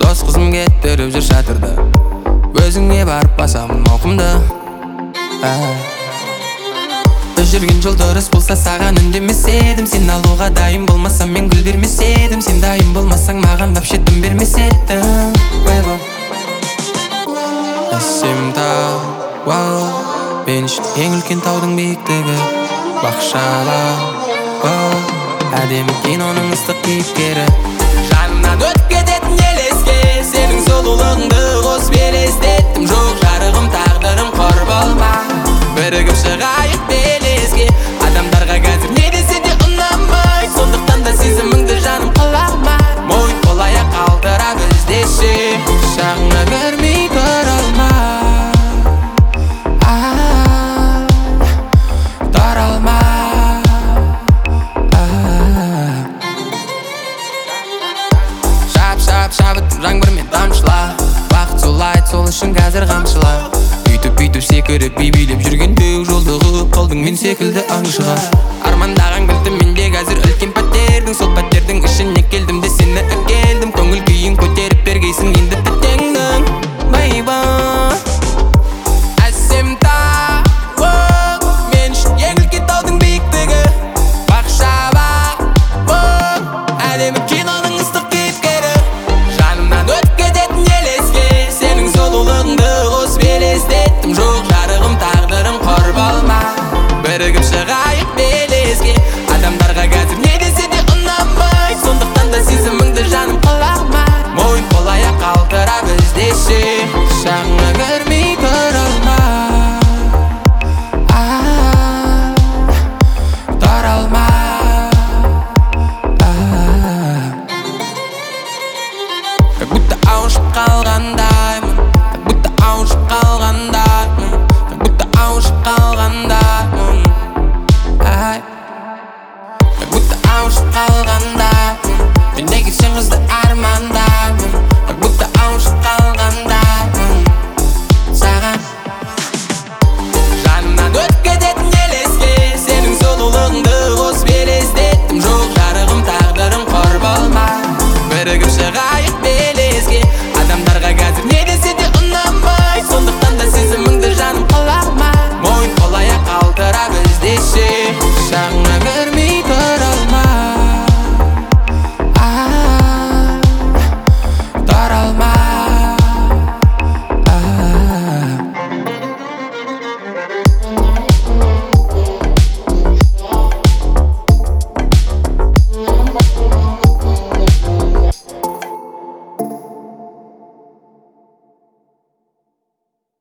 дос қызым кетіріп жүр шатырды, өзіңе барып басам ауқымды. Жүрген жол дұрыс болса саған үндемес едім, сен алуға дайын болмасам мен гүл бермес едім, сен дайын болмасаң маған вообще дым бермес едің. Әсем тау, мен үшін ең үлкен таудың биіктігі, бақшала, әдемі киноның ыстық кейіпкері. Жанымнан өтіп кететін елеске, сенің сұлулығыңды қосып елестеттім. Жоқ жарығым, тағдырым қор болма, бірігіп шығайық белеске. Адамдарға қазір не десе де ұнамай, сондықтан да сезіміңді жаным қылама. Мойын қолая қалтыра біздеші, шағыңа көрмей тұра алма, тұра алма. Шабыттым жаңбырмен тамшыла, бақыт солай, сол үшін қазір қамшыла. Үйтіп секіріп билеп жүргенде жолды қылып қалдың мен секілді аңшыға. Армандаған кілтім менде қазір үлкен пәтердің, сол пәтердің ішіне келдім де сені әкелдім. Көңіл күйін көтеріп бергейсің енді тәтеңнің байба. Әсем тау, мен үшін ең үлкен таудың биіктігі, бақшаба, әдемі киноның ыстық кейіпкері. Жанымнан өтіп кететін елеске, сенің сұлулығыңды қосып елестеттім. Жоқ жарығым, тағдырым қор болма, бірігіп шығайық белеске. Адамдарға қазір не десе де ұнамай, сондықтан да сезіміңді жаным қылама. Мойын қолая қалтыра біздеші, шағыңа көрмей тұра алма, тұра алма. Как будто ауышып қалғандаймын, как будто ауышып қалғандаймын, как будто ауышып қалғандаймын, как будто ауышып қалғандаймын. Мен неге сен қызды